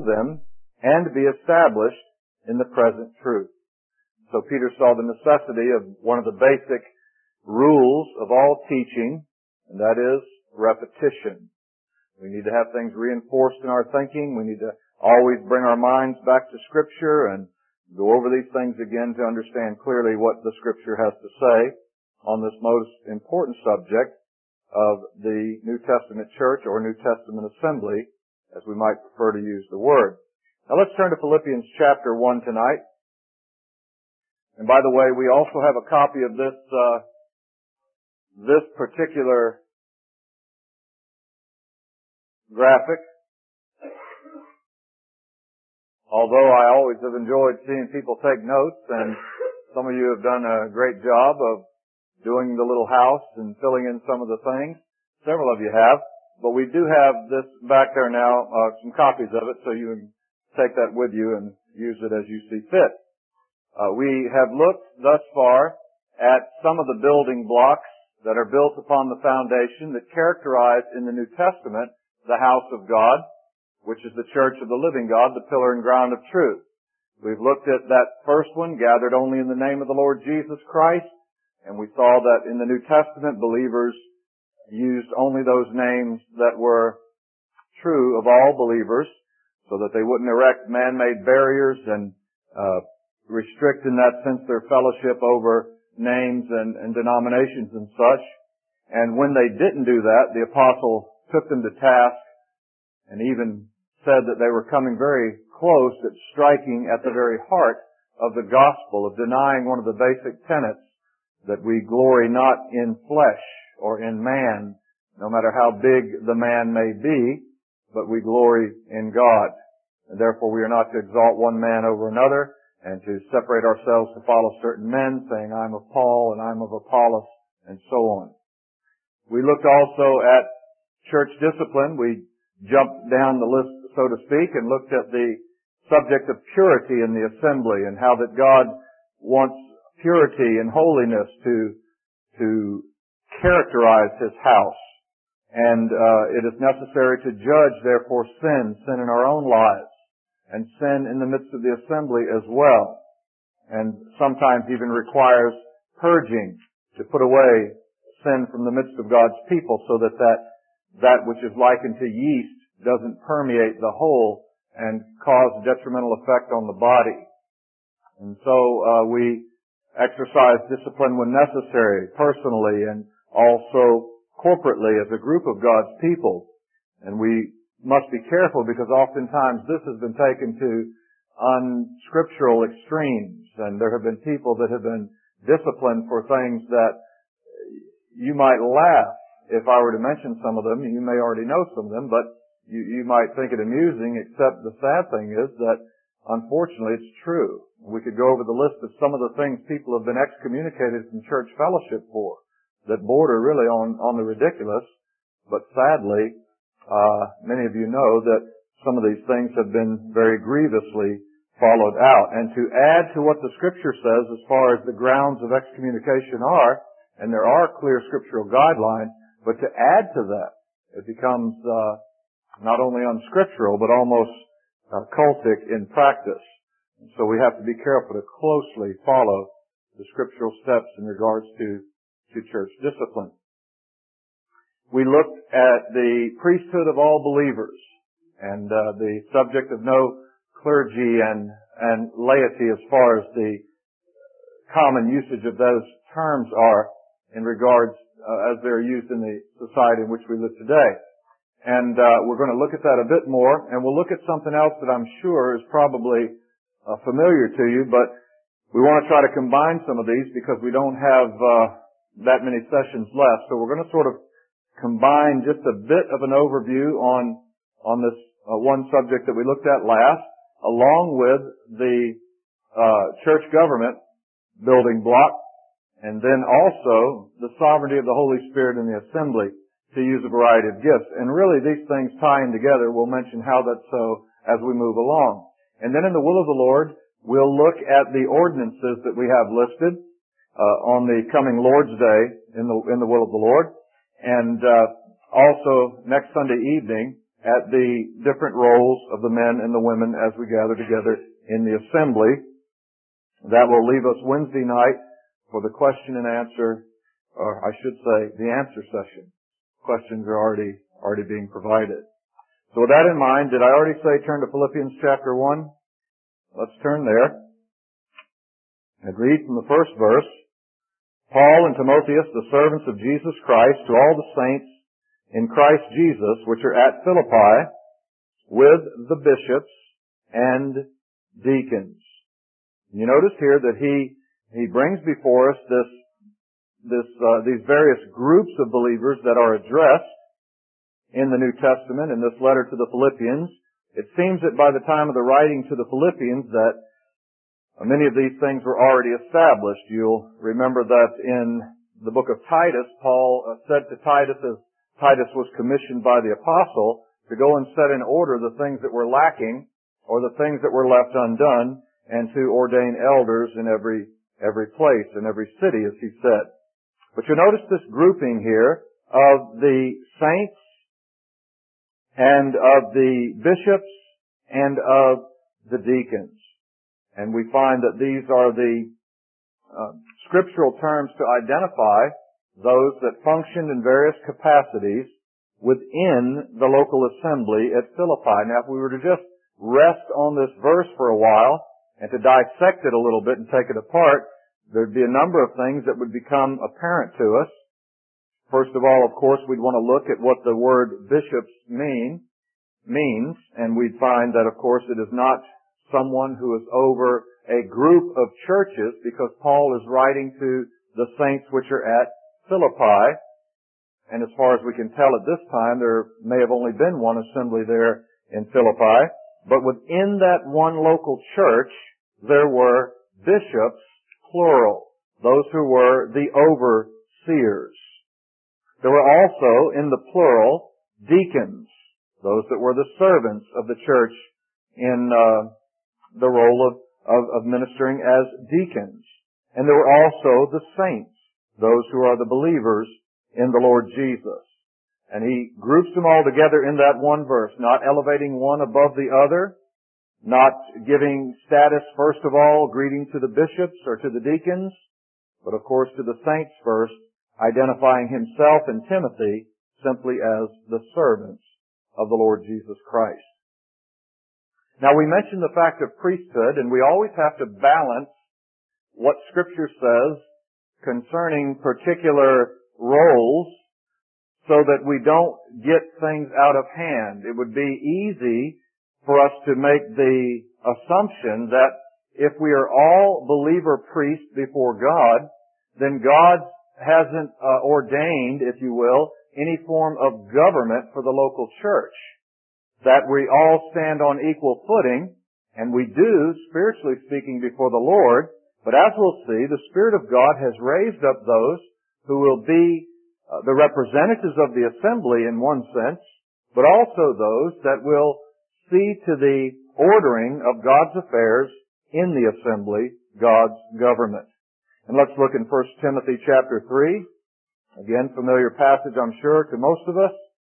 them and be established in the present truth. So Peter saw the necessity of one of the basic rules of all teaching, and that is repetition. We need to have things reinforced in our thinking. We need to always bring our minds back to Scripture and go over these things again to understand clearly what the Scripture has to say on this most important subject of the New Testament church or New Testament assembly, as we might prefer to use the word. Now let's turn to Philippians chapter 1 tonight. And by the way, we also have a copy of this particular graphic. Although I always have enjoyed seeing people take notes, and some of you have done a great job of doing the little house and filling in some of the things. Several of you have. But we do have this back there now, some copies of it, so you can take that with you and use it as you see fit. We have looked thus far at some of the building blocks that are built upon the foundation that characterize in the New Testament the house of God, which is the church of the living God, the pillar and ground of truth. We've looked at that first one, gathered only in the name of the Lord Jesus Christ, and we saw that in the New Testament, believers used only those names that were true of all believers, so that they wouldn't erect man-made barriers and restrict in that sense their fellowship over names and denominations and such. And when they didn't do that, the apostle took them to task and even said that they were coming very close at striking at the very heart of the gospel, of denying one of the basic tenets, that we glory not in flesh or in man, no matter how big the man may be, but we glory in God. And therefore we are not to exalt one man over another and to separate ourselves to follow certain men, saying, I'm of Paul and I'm of Apollos, and so on. We looked also at church discipline. We jumped down the list, so to speak, and looked at the subject of purity in the assembly and how that God wants purity and holiness to characterize His house. And it is necessary to judge, therefore, sin in our own lives, and sin in the midst of the assembly as well. And sometimes even requires purging to put away sin from the midst of God's people, so that which is likened to yeast doesn't permeate the whole and cause detrimental effect on the body. And so we exercise discipline when necessary, personally and also corporately as a group of God's people. And we must be careful, because oftentimes this has been taken to unscriptural extremes, and there have been people that have been disciplined for things that you might laugh if I were to mention some of them. You may already know some of them, but you might think it amusing, except the sad thing is that unfortunately it's true. We could go over the list of some of the things people have been excommunicated from church fellowship for that border really on the ridiculous, but sadly many of you know that some of these things have been very grievously followed out. And to add to what the Scripture says as far as the grounds of excommunication are, and there are clear scriptural guidelines, but to add to that, it becomes not only unscriptural, but almost cultic in practice. And so we have to be careful to closely follow the scriptural steps in regards to church discipline. We looked at the priesthood of all believers and the subject of no clergy and laity as far as the common usage of those terms are in regards as they're used in the society in which we live today. And we're going to look at that a bit more, and we'll look at something else that I'm sure is probably familiar to you, but we want to try to combine some of these because we don't have that many sessions left. So we're going to sort of combine just a bit of an overview on this one subject that we looked at last, along with the church government building block, and then also the sovereignty of the Holy Spirit in the assembly, to use a variety of gifts. And really these things tie in together. We'll mention how that's so as we move along. And then in the will of the Lord, we'll look at the ordinances that we have listed on the coming Lord's Day in the will of the Lord. And also next Sunday evening at the different roles of the men and the women as we gather together in the assembly. That will leave us Wednesday night for the question and answer, or I should say, the answer session. Questions are already being provided. So with that in mind, did I already say turn to Philippians chapter 1? Let's turn there and read from the first verse. Paul and Timotheus, the servants of Jesus Christ, to all the saints in Christ Jesus, which are at Philippi, with the bishops and deacons. And you notice here that he brings before us these various groups of believers that are addressed in the New Testament in this letter to the Philippians. It seems that by the time of the writing to the Philippians that many of these things were already established. You'll remember that in the book of Titus, Paul said to Titus, as Titus was commissioned by the apostle, to go and set in order the things that were lacking or the things that were left undone, and to ordain elders in every place, in every city, as he said. But you notice this grouping here of the saints and of the bishops and of the deacons. And we find that these are the scriptural terms to identify those that functioned in various capacities within the local assembly at Philippi. Now, if we were to just rest on this verse for a while and to dissect it a little bit and take it apart, there'd be a number of things that would become apparent to us. First of all, of course, we'd want to look at what the word bishops means, and we'd find that, of course, it is not someone who is over a group of churches, because Paul is writing to the saints which are at Philippi. And as far as we can tell at this time, there may have only been one assembly there in Philippi. But within that one local church, there were bishops, plural, those who were the overseers. There were also, in the plural, deacons, those that were the servants of the church in the role of ministering as deacons. And there were also the saints, those who are the believers in the Lord Jesus. And he groups them all together in that one verse, not elevating one above the other, not giving status, first of all, greeting to the bishops or to the deacons, but of course to the saints first, identifying himself and Timothy simply as the servants of the Lord Jesus Christ. Now, we mentioned the fact of priesthood, and we always have to balance what Scripture says concerning particular roles so that we don't get things out of hand. It would be easy for us to make the assumption that if we are all believer priests before God, then God hasn't ordained, if you will, any form of government for the local church. That we all stand on equal footing, and we do, spiritually speaking, before the Lord. But as we'll see, the Spirit of God has raised up those who will be the representatives of the assembly in one sense, but also those that will see to the ordering of God's affairs in the assembly, God's government. And let's look in 1 Timothy chapter 3. Again, familiar passage, I'm sure, to most of us.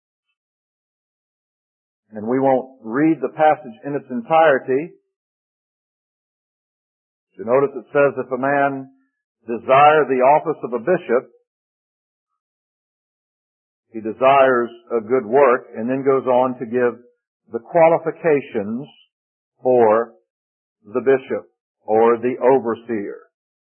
And we won't read the passage in its entirety. You notice it says, if a man desire the office of a bishop, he desires a good work, and then goes on to give the qualifications for the bishop or the overseer.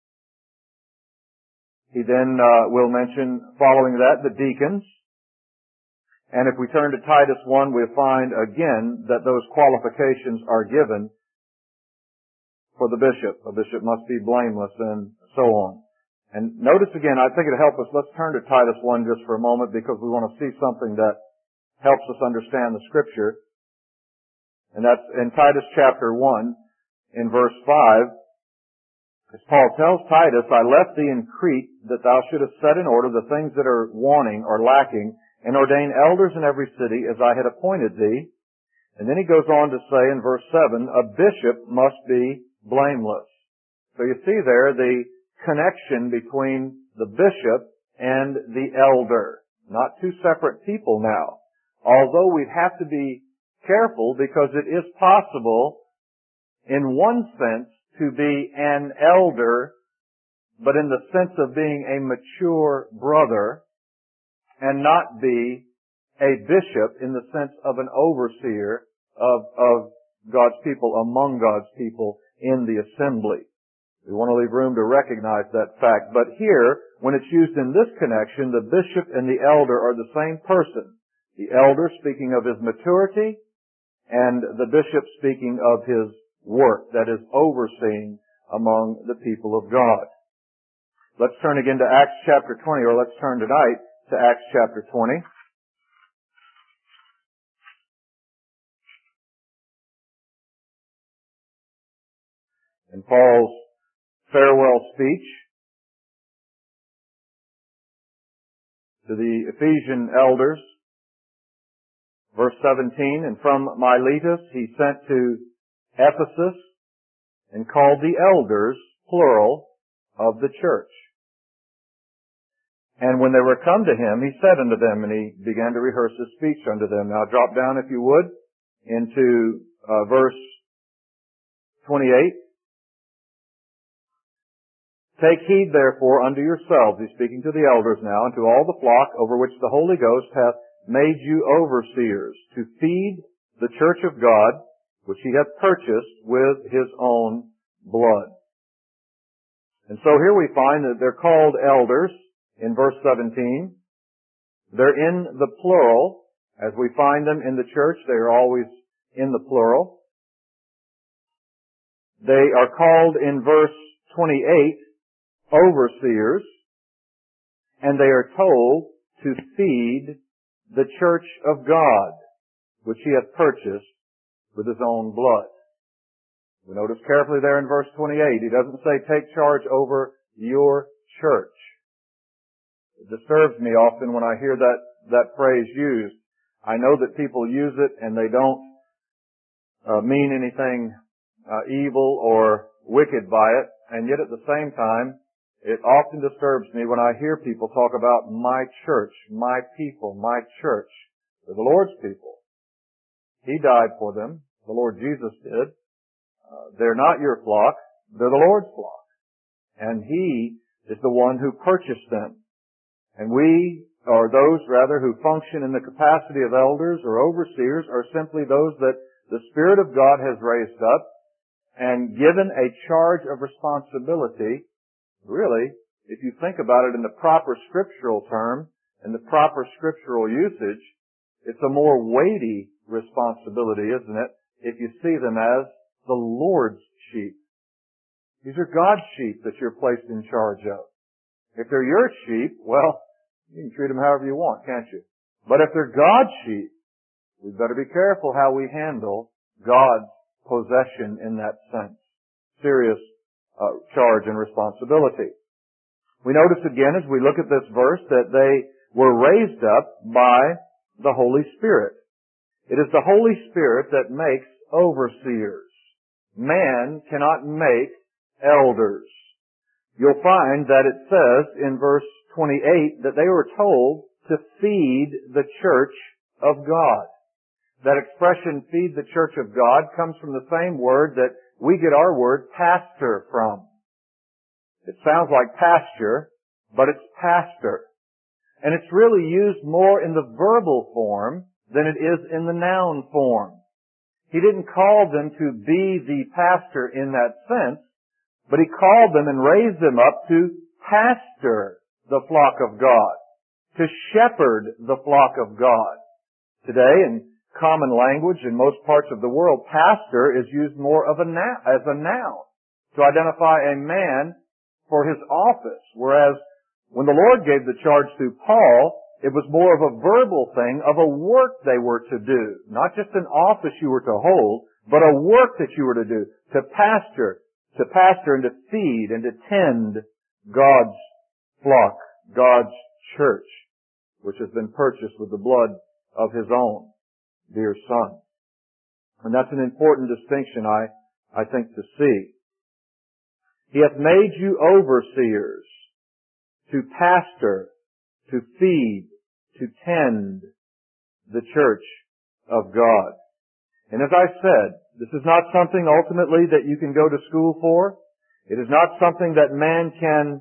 He then will mention, following that, the deacons. And if we turn to Titus 1, we'll find again that those qualifications are given for the bishop. A bishop must be blameless and so on. And notice again, I think it'll help us, let's turn to Titus 1 just for a moment, because we want to see something that helps us understand the Scripture. And that's in Titus chapter 1, in verse 5. As Paul tells Titus, I left thee in Crete that thou shouldest set in order the things that are wanting or lacking, and ordain elders in every city as I had appointed thee. And then he goes on to say in verse 7, a bishop must be blameless. So you see there the connection between the bishop and the elder. Not two separate people now. although we'd have to be careful because it is possible, in one sense, to be an elder, but in the sense of being a mature brother, and not be a bishop in the sense of an overseer of God's people, among God's people in the assembly. We want to leave room to recognize that fact. But here, when it's used in this connection, the bishop and the elder are the same person. The elder speaking of his maturity, and the bishop speaking of his work, that is, overseeing among the people of God. Let's turn again to Acts chapter 20, or let's turn tonight to Acts chapter 20. In Paul's farewell speech to the Ephesian elders, verse 17, and from Miletus he sent to Ephesus and called the elders, plural, of the church. And when they were come to him, he said unto them, and he began to rehearse his speech unto them. Now drop down, if you would, into verse 28. Take heed therefore unto yourselves, he's speaking to the elders now, and to all the flock over which the Holy Ghost hath made you overseers, to feed the church of God, which he hath purchased with his own blood. And so here we find that they're called elders in verse 17. They're in the plural. As we find them in the church, they are always in the plural. They are called in verse 28 overseers, and they are told to feed the church of God, which he hath purchased with his own blood. We notice carefully there in verse 28, he doesn't say take charge over your church. It disturbs me often when I hear that phrase used. I know that people use it and they don't mean anything evil or wicked by it, and yet at the same time, it often disturbs me when I hear people talk about my church, my people, my church. They're the Lord's people. He died for them. The Lord Jesus did. They're not your flock. They're the Lord's flock. And He is the one who purchased them. And we, or those rather who function in the capacity of elders or overseers, are simply those that the Spirit of God has raised up and given a charge of responsibility. Really, if you think about it in the proper scriptural term and the proper scriptural usage, it's a more weighty responsibility, isn't it, if you see them as the Lord's sheep. These are God's sheep that you're placed in charge of. If they're your sheep, well, you can treat them however you want, can't you? But if they're God's sheep, we've got to be careful how we handle God's possession in that sense. Serious charge and responsibility. We notice again as we look at this verse that they were raised up by the Holy Spirit. It is the Holy Spirit that makes overseers. Man cannot make elders. You'll find that it says in verse 28 that they were told to feed the church of God. That expression, feed the church of God, comes from the same word that we get our word pastor from. It sounds like pasture, but it's pastor. And it's really used more in the verbal form than it is in the noun form. He didn't call them to be the pastor in that sense, but he called them and raised them up to pastor the flock of God, to shepherd the flock of God. Today, in common language in most parts of the world, pastor is used more of as a noun to identify a man for his office, whereas when the Lord gave the charge to Paul, it was more of a verbal thing of a work they were to do. Not just an office you were to hold, but a work that you were to do. To pastor and to feed and to tend God's flock, God's church, which has been purchased with the blood of His own dear Son. And that's an important distinction, I think, to see. He hath made you overseers to pastor, to feed, to tend the church of God. And as I said, this is not something ultimately that you can go to school for. It is not something that man can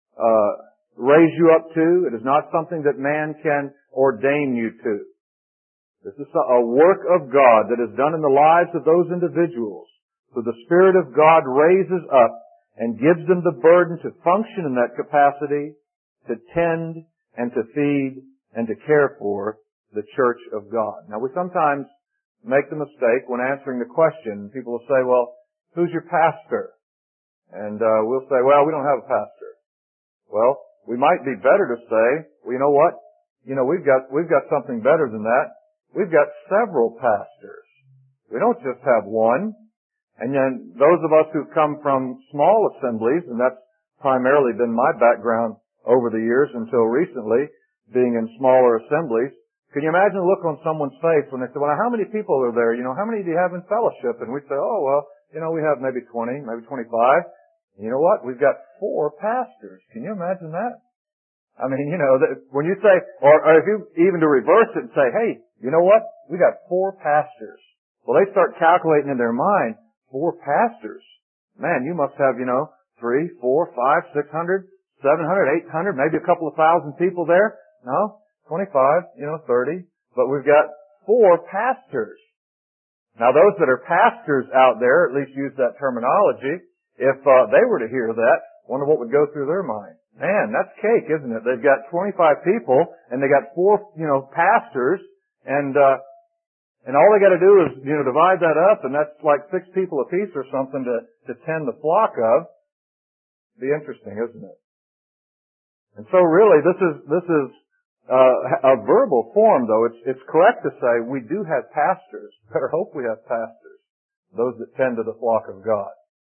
raise you up to. It is not something that man can ordain you to. This is a work of God that is done in the lives of those individuals. So the Spirit of God raises up and gives them the burden to function in that capacity, to tend and to feed and to care for the church of God. Now we sometimes make the mistake when answering the question. People will say, well, who's your pastor? And we'll say, well, we don't have a pastor. Well, we might be better to say, well, you know what? We've got something better than that. We've got several pastors. We don't just have one. And then those of us who come from small assemblies, and that's primarily been my background over the years until recently, being in smaller assemblies, can you imagine the look on someone's face when they say, well, how many people are there? How many do you have in fellowship? And we say, oh, well, we have maybe 20, maybe 25. And you know what? We've got 4 pastors. Can you imagine that? I mean, when you say, or if you even to reverse it and say, hey, you know what? We got 4 pastors. Well, they start calculating in their mind, 4 pastors. Man, you must have, 3, 4, 5, 600, 700, 800, maybe a couple of thousand people there. No, 25, 30. But we've got 4 pastors. Now those that are pastors out there at least use that terminology. If they were to hear that, wonder what would go through their mind. Man, that's cake, isn't it? They've got 25 people and they got 4, pastors, and all they got to do is, divide that up, and that's like 6 people apiece or something to tend the flock of. Be interesting, isn't it? And so really, this is a verbal form, though. It's correct to say we do have pastors. Better hope we have pastors, those that tend to the flock of God.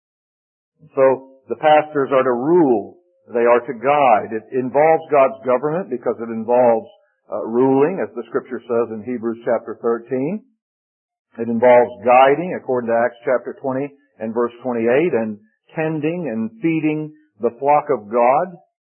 So the pastors are to rule. They are to guide. It involves God's government because it involves ruling, as the Scripture says in Hebrews chapter 13. It involves guiding, according to Acts chapter 20 and verse 28, and tending and feeding the flock of God.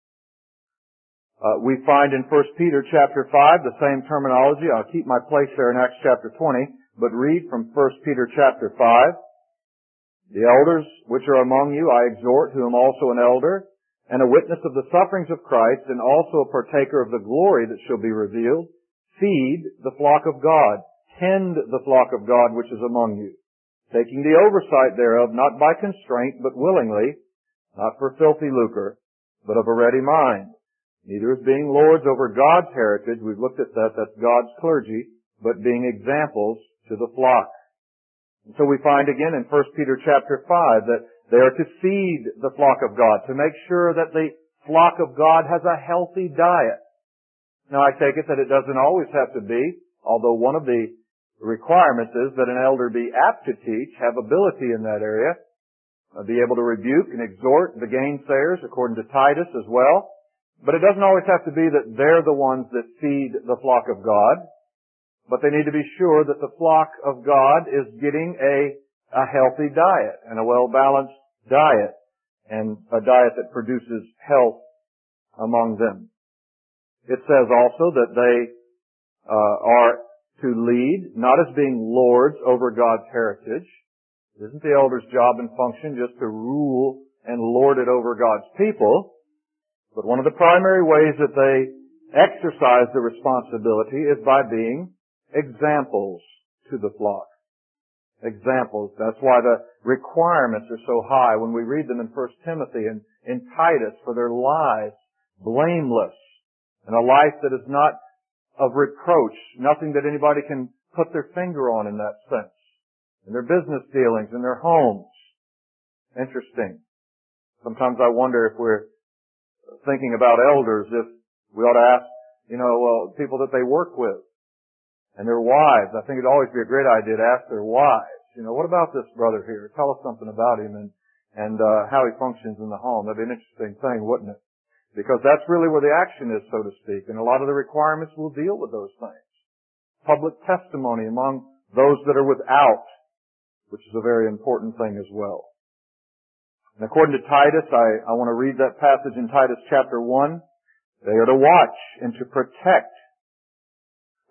We find in 1 Peter chapter 5 the same terminology. I'll keep my place there in Acts chapter 20, but read from 1 Peter chapter 5. The elders which are among you I exhort, who am also an elder, and a witness of the sufferings of Christ, and also a partaker of the glory that shall be revealed. Feed the flock of God. Tend the flock of God which is among you, taking the oversight thereof, not by constraint, but willingly, not for filthy lucre, but of a ready mind. Neither as being lords over God's heritage, we've looked at that, that's God's clergy, but being examples to the flock. And so we find again in 1 Peter chapter 5 that they are to feed the flock of God, to make sure that the flock of God has a healthy diet. Now I take it that it doesn't always have to be, although one of the requirements is that an elder be apt to teach, have ability in that area, be able to rebuke and exhort the gainsayers, according to Titus as well. But it doesn't always have to be that they're the ones that feed the flock of God, but they need to be sure that the flock of God is getting a healthy diet and a well-balanced diet, and a diet that produces health among them. It says also that they are to lead, not as being lords over God's heritage. It isn't the elder's job and function just to rule and lord it over God's people, but one of the primary ways that they exercise the responsibility is by being examples to the flock. Examples. That's why the requirements are so high when we read them in 1 Timothy and in Titus, for their lives blameless, and a life that is not of reproach, nothing that anybody can put their finger on in that sense. In their business dealings, in their homes. Interesting. Sometimes I wonder if we're thinking about elders, if we ought to ask, people that they work with and their wives. I think it'd always be a great idea to ask their wives, what about this brother here? Tell us something about him and how he functions in the home. That'd be an interesting thing, wouldn't it? Because that's really where the action is, so to speak. And a lot of the requirements will deal with those things. Public testimony among those that are without, which is a very important thing as well. And according to Titus, I want to read that passage in Titus chapter 1. They are to watch and to protect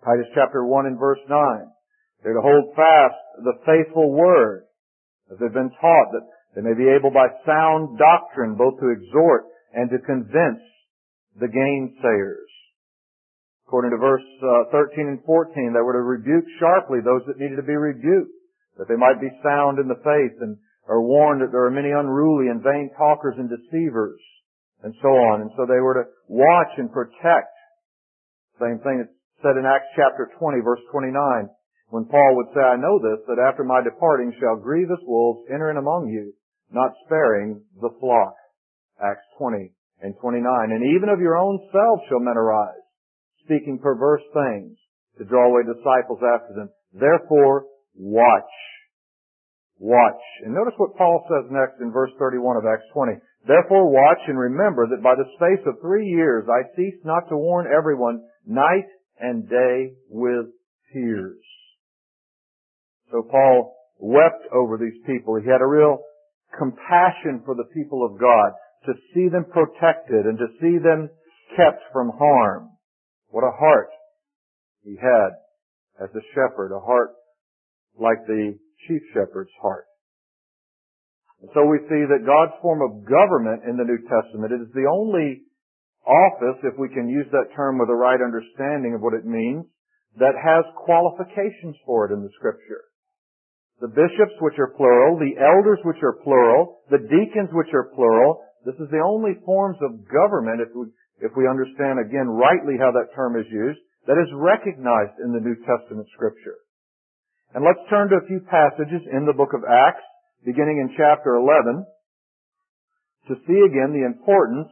Titus chapter 1 and verse 9. They're to hold fast the faithful word, as they've been taught, that they may be able by sound doctrine both to exhort and to convince the gainsayers. According to verse 13 and 14, they were to rebuke sharply those that needed to be rebuked, that they might be sound in the faith, and are warned that there are many unruly and vain talkers and deceivers, and so on. And so they were to watch and protect. Same thing that's said in Acts chapter 20, verse 29, when Paul would say, I know this, that after my departing shall grievous wolves enter in among you, not sparing the flock. Acts 20 and 29. And even of your own selves shall men arise, speaking perverse things, to draw away disciples after them. Therefore, watch. Watch. And notice what Paul says next in verse 31 of Acts 20. Therefore watch and remember that by the space of 3 years I ceased not to warn everyone night and day with tears. So Paul wept over these people. He had a real compassion for the people of God, to see them protected and to see them kept from harm. What a heart he had as a shepherd, a heart like the chief shepherd's heart. And so we see that God's form of government in the New Testament, it is the only office, if we can use that term with the right understanding of what it means, that has qualifications for it in the Scripture. The bishops, which are plural, the elders, which are plural, the deacons, which are plural, this is the only forms of government, if we understand again rightly how that term is used, that is recognized in the New Testament Scripture. And let's turn to a few passages in the book of Acts, beginning in chapter 11, to see again the importance,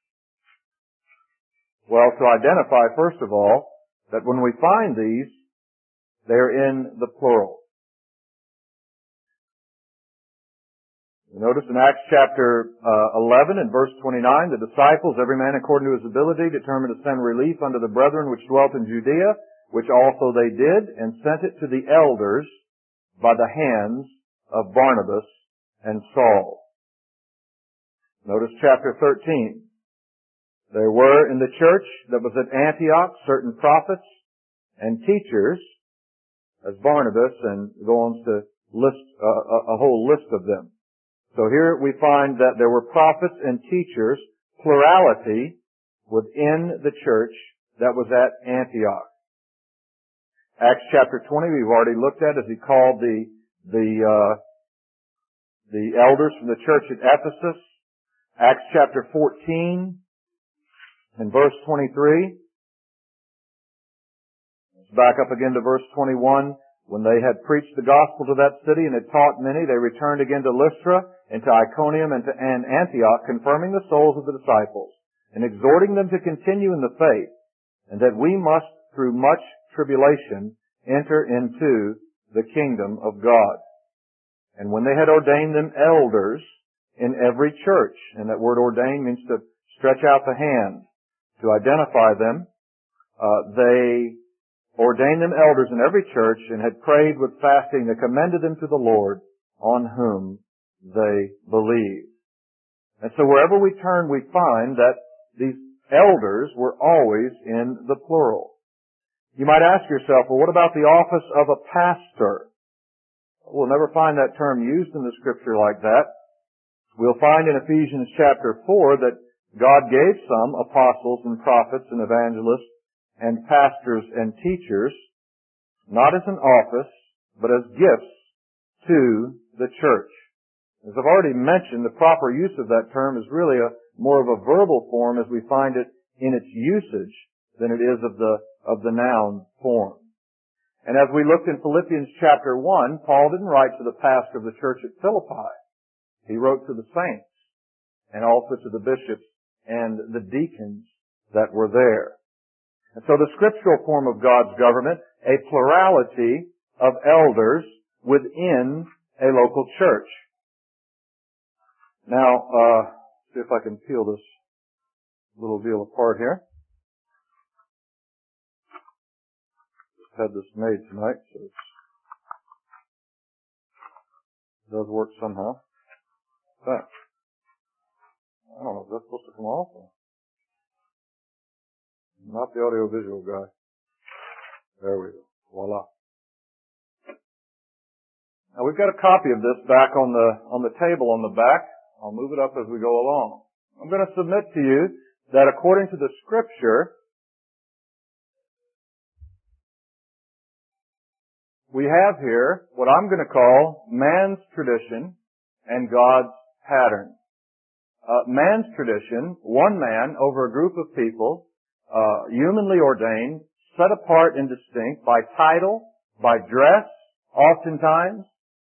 to identify, first of all, that when we find these, they're in the plural. Notice in Acts chapter 11 and verse 29, the disciples, every man according to his ability, determined to send relief unto the brethren which dwelt in Judea, which also they did, and sent it to the elders by the hands of Barnabas and Saul. Notice chapter 13. There were in the church that was at Antioch certain prophets and teachers, as Barnabas, and go on to list a whole list of them. So here we find that there were prophets and teachers, plurality, within the church that was at Antioch. Acts chapter 20 we've already looked at as he called the elders from the church at Ephesus. Acts chapter 14 and verse 23. Let's back up again to verse 21. When they had preached the gospel to that city and had taught many, they returned again to Lystra and to Iconium and Antioch, confirming the souls of the disciples and exhorting them to continue in the faith, and that we must, through much tribulation, enter into the kingdom of God. And when they had ordained them elders in every church, and that word ordain means to stretch out the hand, to identify them, they ordained them elders in every church, and had prayed with fasting, they commended them to the Lord, on whom they believed. And so wherever we turn, we find that these elders were always in the plural. You might ask yourself, well, what about the office of a pastor? We'll never find that term used in the Scripture like that. We'll find in Ephesians chapter 4 that God gave some apostles and prophets and evangelists and pastors and teachers, not as an office, but as gifts to the church. As I've already mentioned, the proper use of that term is really more of a verbal form as we find it in its usage than it is of the noun form. And as we looked in Philippians chapter 1, Paul didn't write to the pastor of the church at Philippi. He wrote to the saints and also to the bishops and the deacons that were there. And so the scriptural form of God's government, a plurality of elders within a local church. Now, see if I can peel this little deal apart here. Just had this made tonight, so it does work somehow. But I don't know, is that supposed to come off? Or? Not the audio-visual guy. There we go. Voila. Now we've got a copy of this back on the table on the back. I'll move it up as we go along. I'm going to submit to you that according to the Scripture, we have here what I'm going to call man's tradition and God's pattern. Man's tradition, one man over a group of people, humanly ordained, set apart and distinct by title, by dress, oftentimes,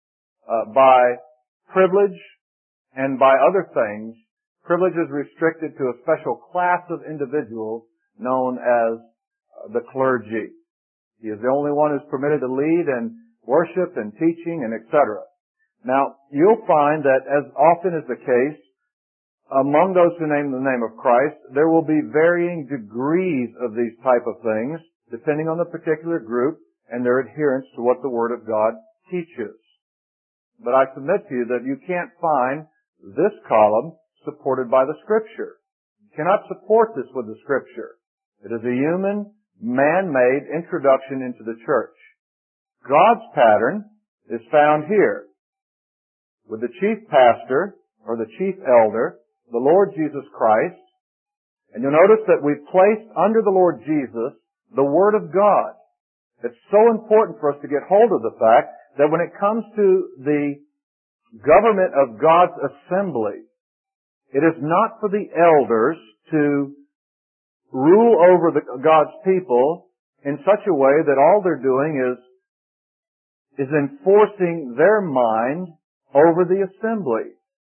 by privilege, and by other things. Privilege is restricted to a special class of individuals known as the clergy. He is the only one who's permitted to lead and worship and teaching and etc. Now, you'll find that as often is the case, among those who name the name of Christ, there will be varying degrees of these type of things, depending on the particular group and their adherence to what the Word of God teaches. But I submit to you that you can't find this column supported by the Scripture. You cannot support this with the Scripture. It is a human, man-made introduction into the church. God's pattern is found here, with the chief pastor, or the chief elder, the Lord Jesus Christ. And you'll notice that we've placed under the Lord Jesus the Word of God. It's so important for us to get hold of the fact that when it comes to the government of God's assembly, it is not for the elders to rule over God's people in such a way that all they're doing is enforcing their mind over the assembly.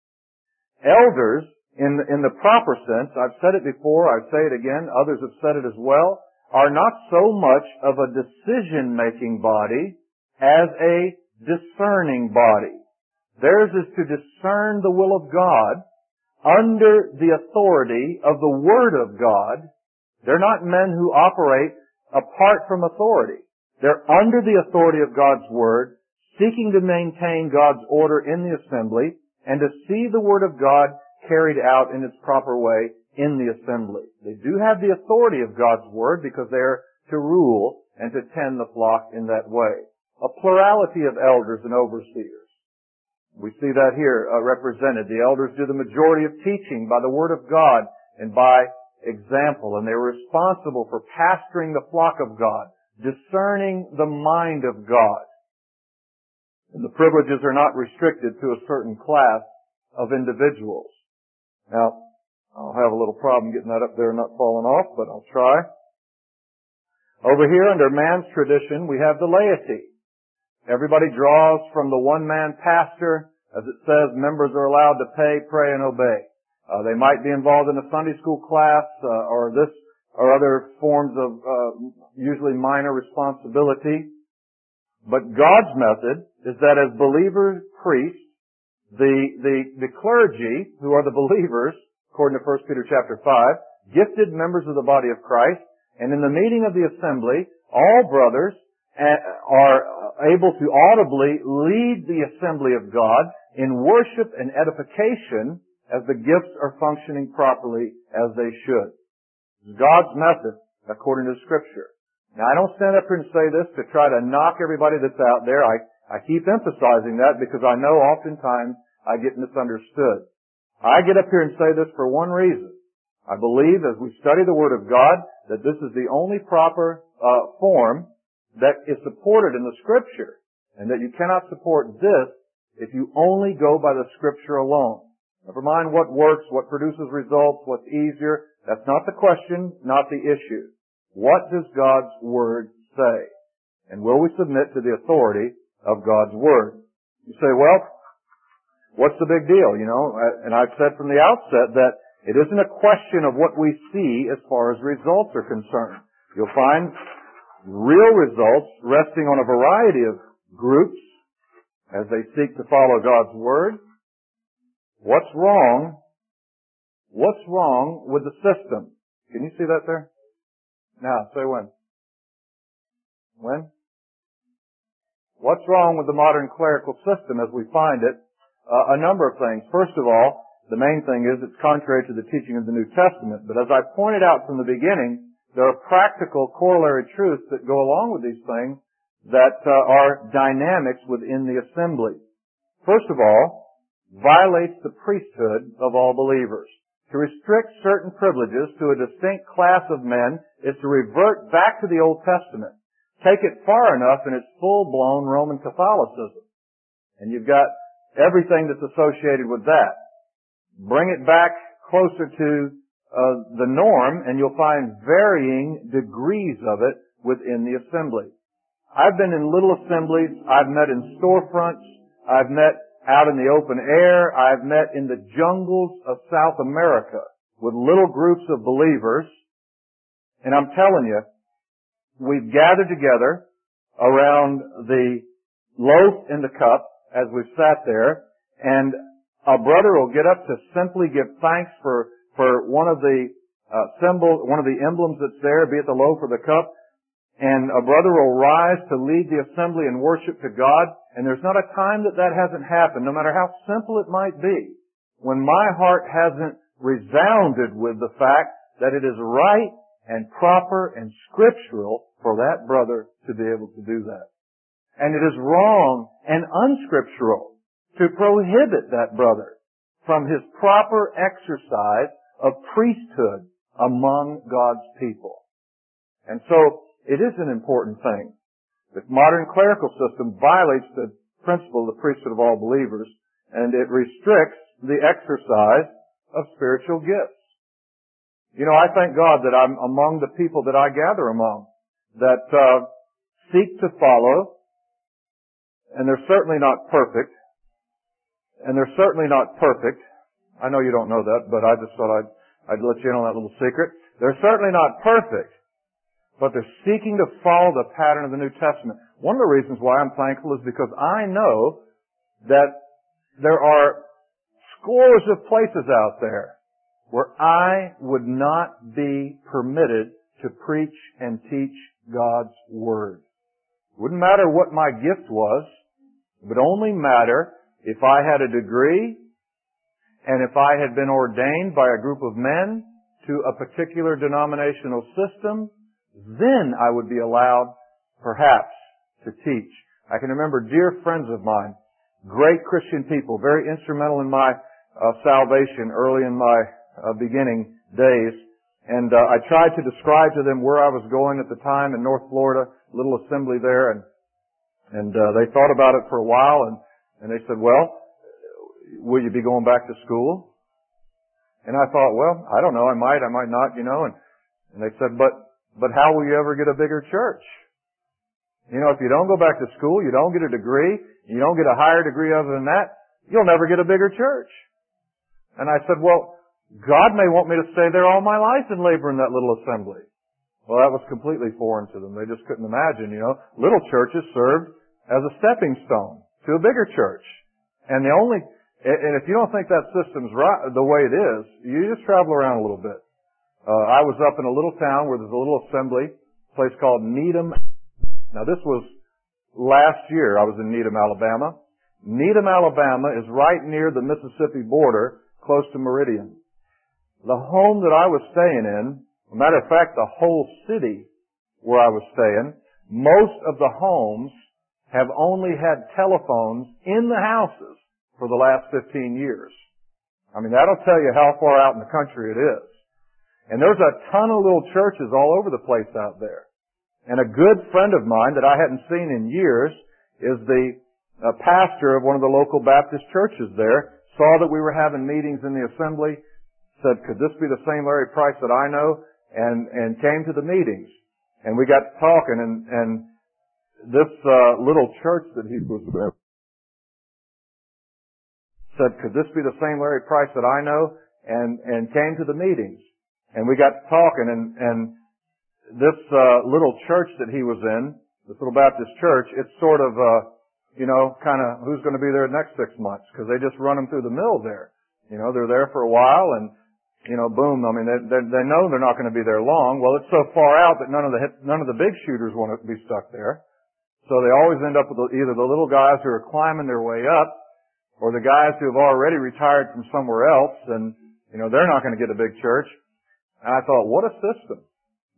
Elders, in the proper sense, I've said it before, I say it again, others have said it as well, are not so much of a decision-making body as a discerning body. Theirs is to discern the will of God under the authority of the Word of God. They're not men who operate apart from authority. They're under the authority of God's Word, seeking to maintain God's order in the assembly and to see the Word of God carried out in its proper way in the assembly. They do have the authority of God's Word because they're to rule and to tend the flock in that way. A plurality of elders and overseers. We see that here represented. The elders do the majority of teaching by the Word of God and by example, and they're responsible for pastoring the flock of God, discerning the mind of God. And the privileges are not restricted to a certain class of individuals. Now, I'll have a little problem getting that up there and not falling off, but I'll try. Over here, under man's tradition, we have the laity. Everybody draws from the one-man pastor. As it says, members are allowed to pay, pray, and obey. They might be involved in a Sunday school class or this or other forms of usually minor responsibility. But God's method is that as believers, priests, the clergy, who are the believers, according to 1 Peter chapter 5, gifted members of the body of Christ, and in the meeting of the assembly, all brothers are able to audibly lead the assembly of God in worship and edification as the gifts are functioning properly as they should. God's method, according to Scripture. Now, I don't stand up here and say this to try to knock everybody that's out there. I keep emphasizing that because I know oftentimes I get misunderstood. I get up here and say this for one reason. I believe as we study the Word of God that this is the only proper form that is supported in the Scripture, and that you cannot support this if you only go by the Scripture alone. Never mind what works, what produces results, what's easier. That's not the question, not the issue. What does God's Word say? And will we submit to the authority of God's Word? You say, well, what's the big deal? You know, and I've said from the outset that it isn't a question of what we see as far as results are concerned. You'll find real results resting on a variety of groups as they seek to follow God's Word. What's wrong? What's wrong with the system? Can you see that there? Now, say when. When? What's wrong with the modern clerical system as we find it? A number of things. First of all, the main thing is it's contrary to the teaching of the New Testament. But as I pointed out from the beginning, there are practical corollary truths that go along with these things that are dynamics within the assembly. First of all, violates the priesthood of all believers. To restrict certain privileges to a distinct class of men is to revert back to the Old Testament. Take it far enough and it's full-blown Roman Catholicism. And you've got everything that's associated with that. Bring it back closer to the norm and you'll find varying degrees of it within the assembly. I've been in little assemblies. I've met in storefronts. I've met out in the open air. I've met in the jungles of South America with little groups of believers. And I'm telling you, we've gathered together around the loaf and the cup as we've sat there, and a brother will get up to simply give thanks for one of the one of the emblems that's there, be it the loaf or the cup, and a brother will rise to lead the assembly in worship to God, and there's not a time that that hasn't happened, no matter how simple it might be, when my heart hasn't resounded with the fact that it is right and proper and scriptural for that brother to be able to do that. And it is wrong and unscriptural to prohibit that brother from his proper exercise of priesthood among God's people. And so, it is an important thing. The modern clerical system violates the principle of the priesthood of all believers, and it restricts the exercise of spiritual gifts. You know, I thank God that I'm among the people that I gather among that seek to follow, and they're certainly not perfect. And they're certainly not perfect. I know you don't know that, but I just thought I'd let you in on that little secret. They're certainly not perfect, but they're seeking to follow the pattern of the New Testament. One of the reasons why I'm thankful is because I know that there are scores of places out there where I would not be permitted to preach and teach God's Word. It wouldn't matter what my gift was. It would only matter if I had a degree and if I had been ordained by a group of men to a particular denominational system, then I would be allowed, perhaps, to teach. I can remember dear friends of mine, great Christian people, very instrumental in my salvation early in my beginning days. And I tried to describe to them where I was going at the time in North Florida, little assembly there, and they thought about it for a while, and they said, well, will you be going back to school? And I thought, well, I don't know, I might not, you know, and they said, but how will you ever get a bigger church? You know, if you don't go back to school, you don't get a degree, you don't get a higher degree other than that, you'll never get a bigger church. And I said, well, God may want me to stay there all my life and labor in that little assembly. Well, that was completely foreign to them. They just couldn't imagine, you know. Little churches served as a stepping stone to a bigger church. And if you don't think that system's right, the way it is, you just travel around a little bit. I was up in a little town where there's a little assembly, a place called Needham. Now this was last year. I was in Needham, Alabama. Needham, Alabama is right near the Mississippi border, close to Meridian. The home that I was staying in, as a matter of fact, the whole city where I was staying, most of the homes have only had telephones in the houses for the last 15 years. I mean, that'll tell you how far out in the country it is. And there's a ton of little churches all over the place out there. And a good friend of mine that I hadn't seen in years is the pastor of one of the local Baptist churches there, saw that we were having meetings in the assembly, said, could this be the same Larry Price that I know? And came to the meetings. And we got to talking, and this little church that he was there said, could this be the same Larry Price that I know? And came to the meetings. And we got to talking, and this little church that he was in, this little Baptist church, it's sort of, you know, kind of who's going to be there the next 6 months, because they just run them through the mill there. You know, they're there for a while, and you know, boom. I mean, they know they're not going to be there long. Well, it's so far out that none of the big shooters want to be stuck there. So they always end up with either the little guys who are climbing their way up, or the guys who have already retired from somewhere else, and you know they're not going to get a big church. And I thought, what a system!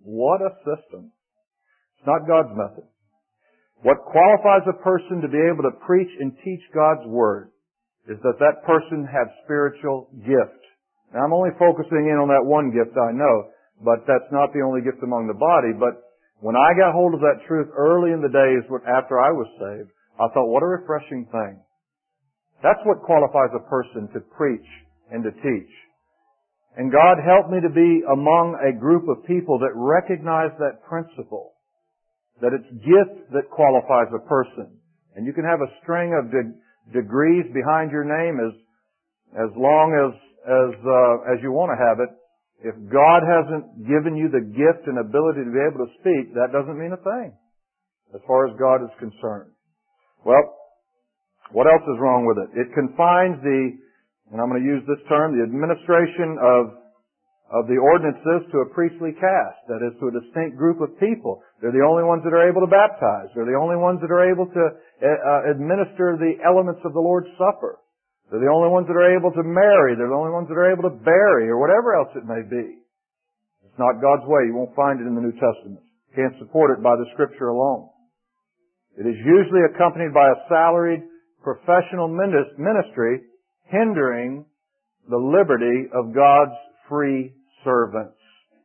What a system. It's not God's method. What qualifies a person to be able to preach and teach God's Word is that that person have spiritual gift. Now, I'm only focusing in on that one gift I know, but that's not the only gift among the body. But when I got hold of that truth early in the days after I was saved, I thought, what a refreshing thing. That's what qualifies a person to preach and to teach. And God helped me to be among a group of people that recognize that principle, that it's gift that qualifies a person. And you can have a string of degrees behind your name as long as you want to have it. If God hasn't given you the gift and ability to be able to speak, that doesn't mean a thing as far as God is concerned. Well, what else is wrong with it? It confines and I'm going to use this term, the administration of the ordinances to a priestly caste. That is, to a distinct group of people. They're the only ones that are able to baptize. They're the only ones that are able to administer the elements of the Lord's Supper. They're the only ones that are able to marry. They're the only ones that are able to bury, or whatever else it may be. It's not God's way. You won't find it in the New Testament. You can't support it by the Scripture alone. It is usually accompanied by a salaried professional ministry hindering the liberty of God's free servants.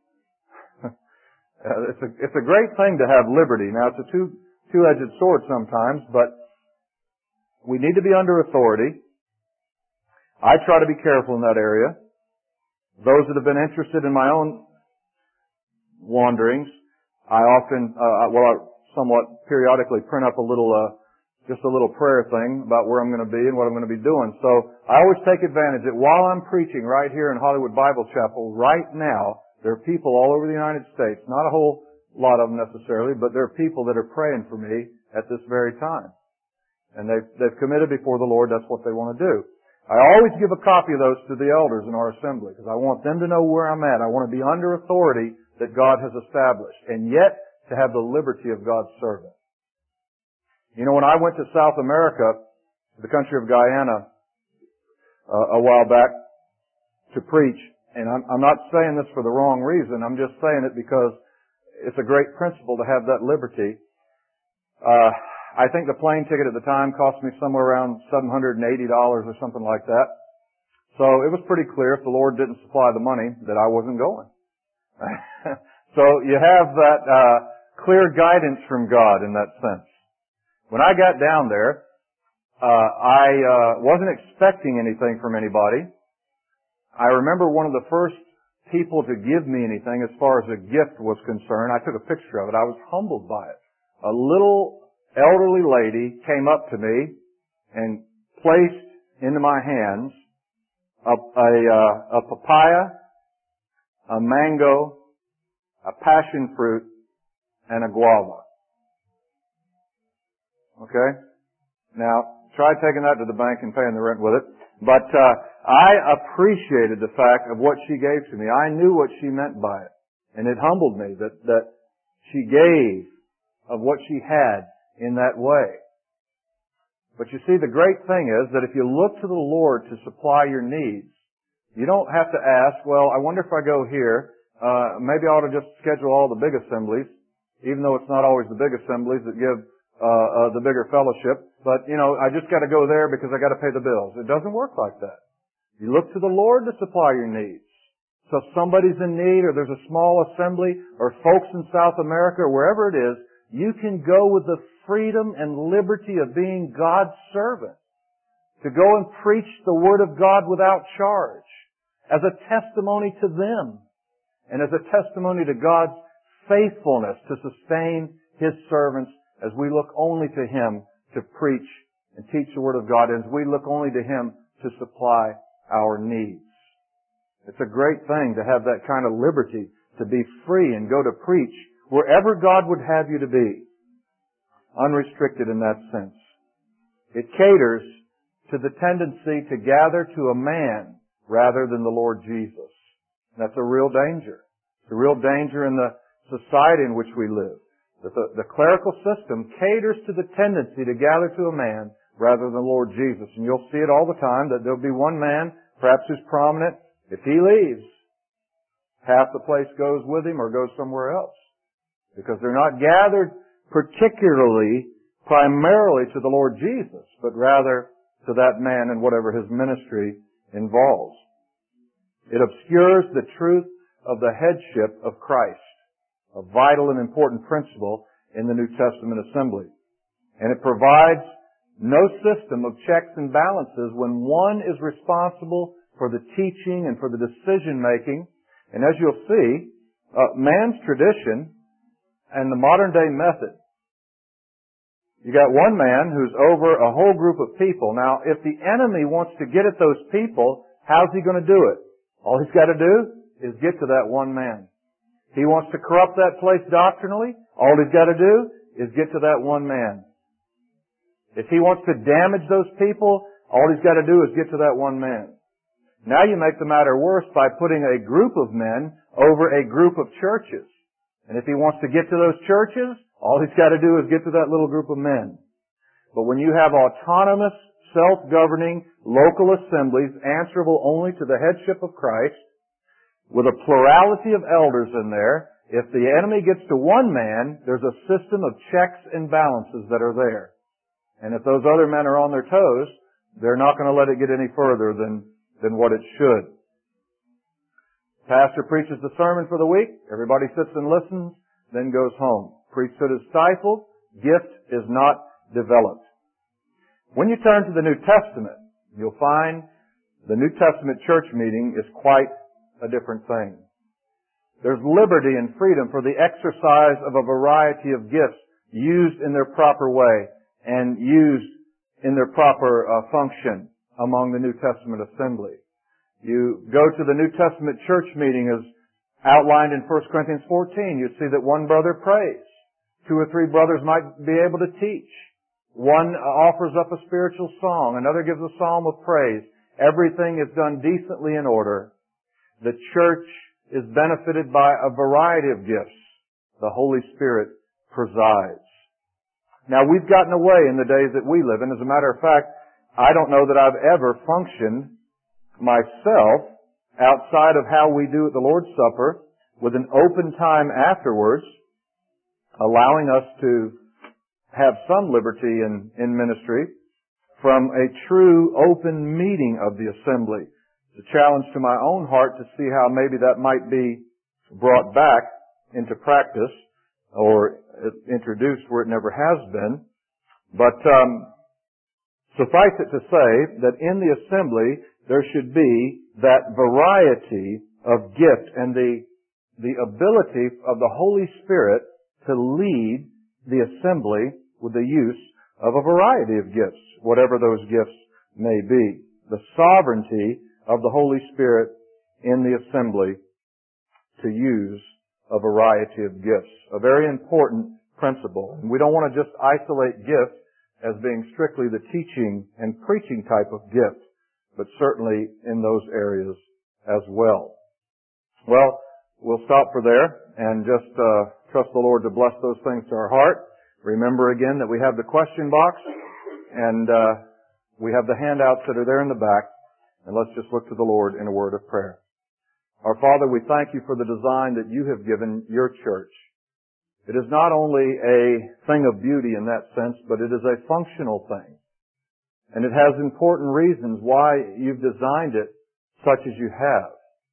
It's a great thing to have liberty. Now, it's a two-edged sword sometimes, but we need to be under authority. I try to be careful in that area. Those that have been interested in my own wanderings, I often, I somewhat periodically print up just a little prayer thing about where I'm going to be and what I'm going to be doing. So I always take advantage that while I'm preaching right here in Hollywood Bible Chapel, right now, there are people all over the United States, not a whole lot of them necessarily, but there are people that are praying for me at this very time. And they've committed before the Lord, that's what they want to do. I always give a copy of those to the elders in our assembly because I want them to know where I'm at. I want to be under authority that God has established, and yet to have the liberty of God's servant. You know, when I went to South America, the country of Guyana, a while back to preach, and I'm not saying this for the wrong reason, I'm just saying it because it's a great principle to have that liberty. I think the plane ticket at the time cost me somewhere around $780 or something like that. So it was pretty clear if the Lord didn't supply the money that I wasn't going. So you have that clear guidance from God in that sense. When I got down there, I wasn't expecting anything from anybody. I remember one of the first people to give me anything as far as a gift was concerned. I took a picture of it. I was humbled by it. A little elderly lady came up to me and placed into my hands a papaya, a mango, a passion fruit, and a guava. Okay? Now, try taking that to the bank and paying the rent with it. But I appreciated the fact of what she gave to me. I knew what she meant by it. And it humbled me that she gave of what she had in that way. But you see, the great thing is that if you look to the Lord to supply your needs, you don't have to ask, well, I wonder if I go here, maybe I ought to just schedule all the big assemblies, even though it's not always the big assemblies that give the bigger fellowship. But, you know, I just got to go there because I got to pay the bills. It doesn't work like that. You look to the Lord to supply your needs. So if somebody's in need, or there's a small assembly, or folks in South America, or wherever it is, you can go with the freedom and liberty of being God's servant. To go and preach the Word of God without charge. As a testimony to them. And as a testimony to God's faithfulness to sustain His servants as we look only to Him to preach and teach the Word of God, as we look only to Him to supply our needs. It's a great thing to have that kind of liberty, to be free and go to preach wherever God would have you to be. Unrestricted in that sense. It caters to the tendency to gather to a man rather than the Lord Jesus. That's a real danger. It's a real danger in the society in which we live. The clerical system caters to the tendency to gather to a man rather than the Lord Jesus. And you'll see it all the time that there'll be one man, perhaps who's prominent. If he leaves, half the place goes with him or goes somewhere else. Because they're not gathered primarily to the Lord Jesus, but rather to that man and whatever his ministry involves. It obscures the truth of the headship of Christ, a vital and important principle in the New Testament assembly. And it provides no system of checks and balances when one is responsible for the teaching and for the decision making. And as you'll see, man's tradition and the modern day method. You got one man who's over a whole group of people. Now, if the enemy wants to get at those people, how's he going to do it? All he's got to do is get to that one man. He wants to corrupt that place doctrinally. All he's got to do is get to that one man. If he wants to damage those people, all he's got to do is get to that one man. Now you make the matter worse by putting a group of men over a group of churches. And if he wants to get to those churches, all he's got to do is get to that little group of men. But when you have autonomous, self-governing, local assemblies answerable only to the headship of Christ, with a plurality of elders in there, if the enemy gets to one man, there's a system of checks and balances that are there. And if those other men are on their toes, they're not going to let it get any further than what it should. Pastor preaches the sermon for the week. Everybody sits and listens, then goes home. Priesthood is stifled. Gift is not developed. When you turn to the New Testament, you'll find the New Testament church meeting is quite a different thing. There's liberty and freedom for the exercise of a variety of gifts used in their proper way and used in their proper function among the New Testament assembly. You go to the New Testament church meeting as outlined in 1 Corinthians 14. You see that one brother prays. 2 or 3 brothers might be able to teach. One offers up a spiritual song. Another gives a psalm of praise. Everything is done decently in order. The church is benefited by a variety of gifts. The Holy Spirit presides. Now, we've gotten away in the days that we live in. As a matter of fact, I don't know that I've ever functioned myself outside of how we do at the Lord's Supper with an open time afterwards, allowing us to have some liberty in ministry from a true open meeting of the assembly. It's a challenge to my own heart to see how maybe that might be brought back into practice or introduced where it never has been. But suffice it to say that in the assembly there should be that variety of gift and the ability of the Holy Spirit to lead the assembly with the use of a variety of gifts, whatever those gifts may be. The sovereignty of the Holy Spirit in the assembly to use a variety of gifts. A very important principle. And we don't want to just isolate gifts as being strictly the teaching and preaching type of gift, but certainly in those areas as well. Well, we'll stop for there and just trust the Lord to bless those things to our heart. Remember again that we have the question box and we have the handouts that are there in the back. And let's just look to the Lord in a word of prayer. Our Father, we thank you for the design that you have given your church. It is not only a thing of beauty in that sense, but it is a functional thing. And it has important reasons why you've designed it such as you have.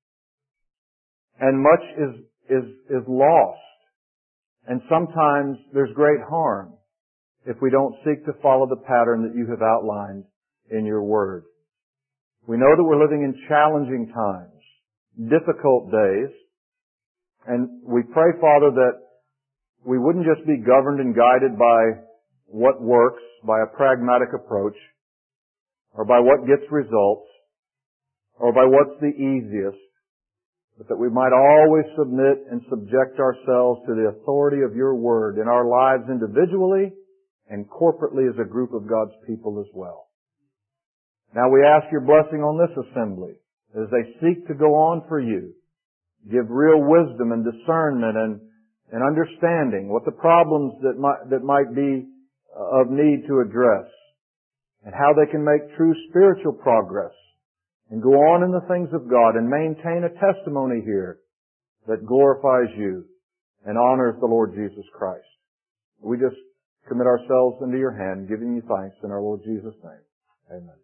And much is lost. And sometimes there's great harm if we don't seek to follow the pattern that you have outlined in your word. We know that we're living in challenging times, difficult days, and we pray, Father, that we wouldn't just be governed and guided by what works, by a pragmatic approach, or by what gets results, or by what's the easiest, but that we might always submit and subject ourselves to the authority of your word in our lives individually and corporately as a group of God's people as well. Now we ask your blessing on this assembly as they seek to go on for you. Give real wisdom and discernment and understanding what the problems that might be of need to address and how they can make true spiritual progress and go on in the things of God and maintain a testimony here that glorifies you and honors the Lord Jesus Christ. We just commit ourselves into your hand, giving you thanks in our Lord Jesus' name. Amen.